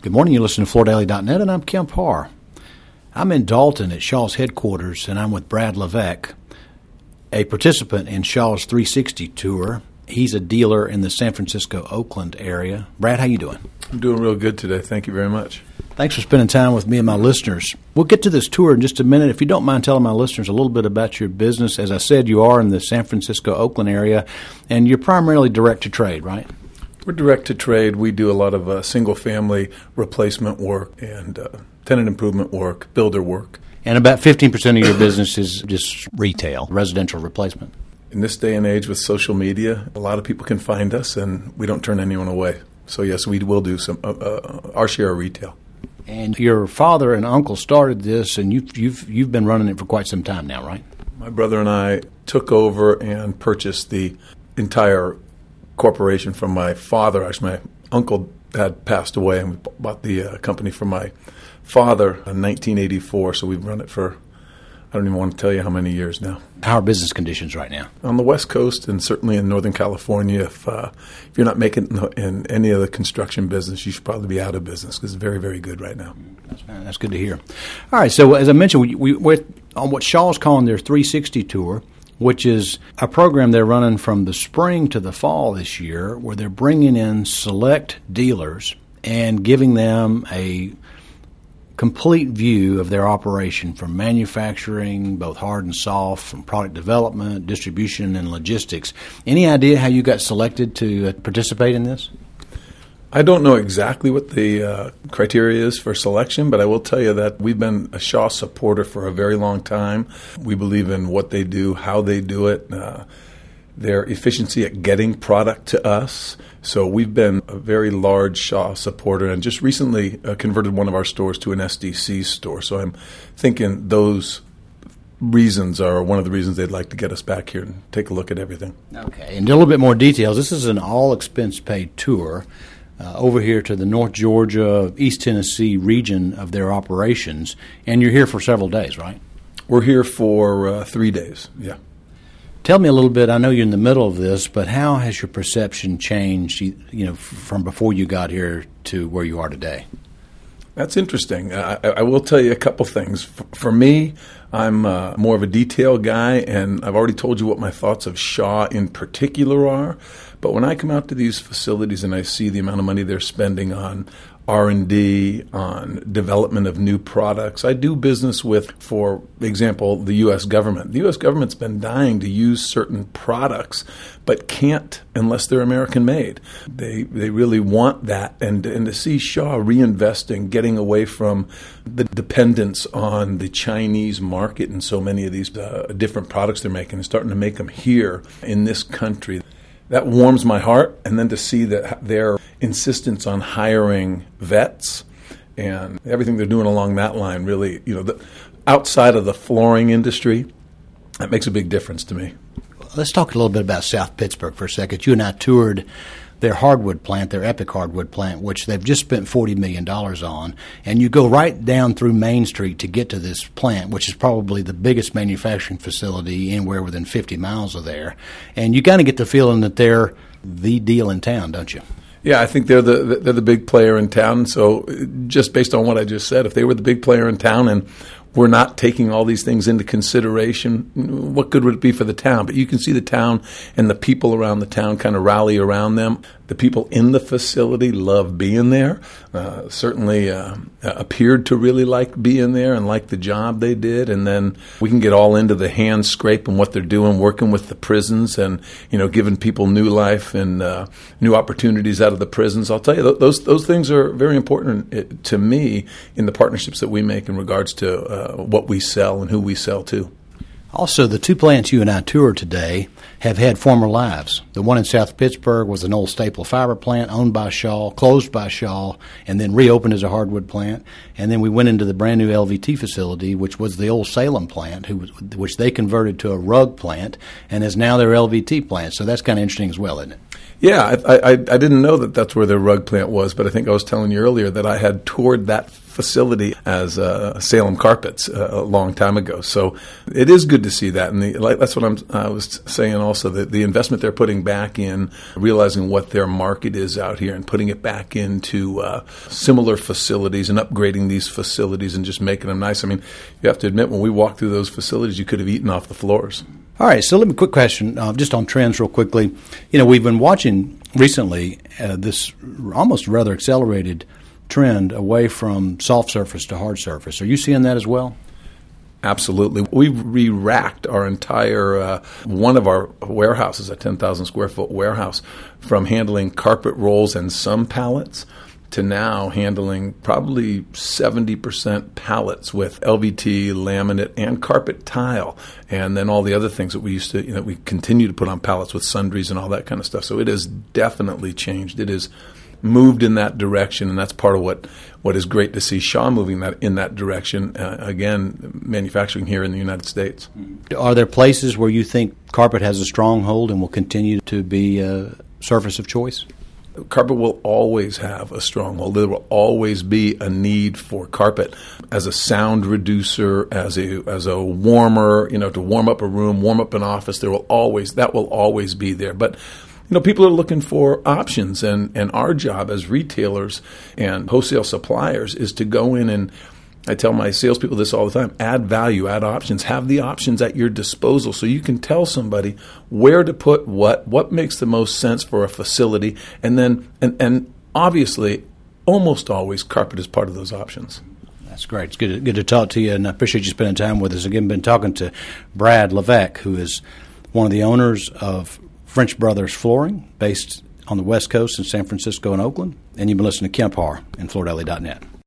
Good morning. You're listening to FloorDaily.net, and I'm Kemp Harr. I'm in Dalton at Shaw's headquarters, and I'm with Brad Levesque, a participant in Shaw's 360 tour. He's a dealer in the San Francisco-Oakland area. Brad, how you doing? I'm doing real good today. Thank you very much. Thanks for spending time with me and my listeners. We'll get to this tour in just a minute. If you don't mind telling my listeners a little bit about your business. As I said, you are in the San Francisco-Oakland area, and you're primarily direct-to-trade, right? We're direct-to-trade. We do a lot of single-family replacement work and tenant improvement work, builder work. And about 15% of your business is just retail, residential replacement. In this day and age with social media, a lot of people can find us, and we don't turn anyone away. So, yes, we will do some our share of retail. And your father and uncle started this, and you've been running it for quite some time now, right? My brother and I took over and purchased the entire corporation from my father. Actually, my uncle had passed away, and we bought the company from my father in 1984. So we've run it for, I don't even want to tell you how many years now. How are business conditions right now? On the West Coast and certainly in Northern California, if you're not making in any of the construction business, you should probably be out of business because it's very, very good right now. That's good to hear. All right, so as I mentioned, we're on what Shaw's calling their 360 tour, which is a program they're running from the spring to the fall this year, where they're bringing in select dealers and giving them a complete view of their operation, from manufacturing, both hard and soft, from product development, distribution, and logistics. Any idea how you got selected to participate in this? I don't know exactly what the criteria is for selection, but I will tell you that we've been a Shaw supporter for a very long time. We believe in what they do, how they do it, their efficiency at getting product to us. So we've been a very large Shaw supporter, and just recently converted one of our stores to an SDC store. So I'm thinking those reasons are one of the reasons they'd like to get us back here and take a look at everything. Okay, and a little bit more details. This is an all-expense-paid tour over here to the North Georgia, East Tennessee region of their operations, and you're here for several days, right? We're here for 3 days, yeah. Tell me a little bit, I know you're in the middle of this, but how has your perception changed, from before you got here to where you are today? That's interesting. I will tell you a couple things. For me, I'm more of a detail guy, and I've already told you what my thoughts of Shaw in particular are. But when I come out to these facilities and I see the amount of money they're spending on R&D, on development of new products. I do business with, for example, the U.S. government. The U.S. government's been dying to use certain products, but can't unless they're American-made. They really want that, and to see Shaw reinvesting, getting away from the dependence on the Chinese market and so many of these different products they're making, and starting to make them here in this country. That warms my heart, and then to see that their insistence on hiring vets and everything they're doing along that line really, outside of the flooring industry, that makes a big difference to me. Let's talk a little bit about South Pittsburgh for a second. You and I toured their hardwood plant, their Epic hardwood plant, which they've just spent $40 million on. And you go right down through Main Street to get to this plant, which is probably the biggest manufacturing facility anywhere within 50 miles of there. And you kind of get the feeling that they're the deal in town, don't you? Yeah, I think they're the big player in town. So just based on what I just said, if they were the big player in town and we're not taking all these things into consideration, what good would it be for the town? But you can see the town and the people around the town kind of rally around them. The people in the facility love being there, certainly appeared to really like being there and like the job they did. And then we can get all into the hand scrape and what they're doing, working with the prisons and, giving people new life and new opportunities out of the prisons. I'll tell you, those things are very important to me in the partnerships that we make in regards to what we sell and who we sell to. Also, the two plants you and I toured today have had former lives. The one in South Pittsburgh was an old staple fiber plant owned by Shaw, closed by Shaw, and then reopened as a hardwood plant. And then we went into the brand new LVT facility, which was the old Salem plant, which they converted to a rug plant, and is now their LVT plant. So that's kind of interesting as well, isn't it? Yeah, I didn't know that that's where their rug plant was, but I think I was telling you earlier that I had toured that facility as Salem Carpets a long time ago. So it is good to see that, and that's what I was saying also, that the investment they're putting back in, realizing what their market is out here and putting it back into similar facilities and upgrading these facilities and just making them nice. I mean, you have to admit, when we walked through those facilities, you could have eaten off the floors. All right, so let me quick question, just on trends real quickly. We've been watching recently this almost rather accelerated trend away from soft surface to hard surface. Are you seeing that as well? Absolutely. We've re-racked our entire, one of our warehouses, a 10,000 square foot warehouse, from handling carpet rolls and some pallets to now handling probably 70% pallets with LVT, laminate, and carpet tile, and then all the other things that we used to, we continue to put on pallets with sundries and all that kind of stuff. So it has definitely changed. It has moved in that direction, and that's part of what is great to see Shaw moving in that direction, again, manufacturing here in the United States. Are there places where you think carpet has a stronghold and will continue to be a surface of choice? Carpet will always have a stronghold. There will always be a need for carpet as a sound reducer, as a warmer, to warm up a room, warm up an office. That will always be there. But people are looking for options, and our job as retailers and wholesale suppliers is to go in, and I tell my salespeople this all the time: add value, add options, have the options at your disposal so you can tell somebody where to put what makes the most sense for a facility, and then and obviously, almost always, carpet is part of those options. That's great. It's good to talk to you, and I appreciate you spending time with us. Again, been talking to Brad Levesque, who is one of the owners of French Brothers Flooring, based on the West Coast in San Francisco and Oakland, and you've been listening to Kemp Harr and FloorDaily.net.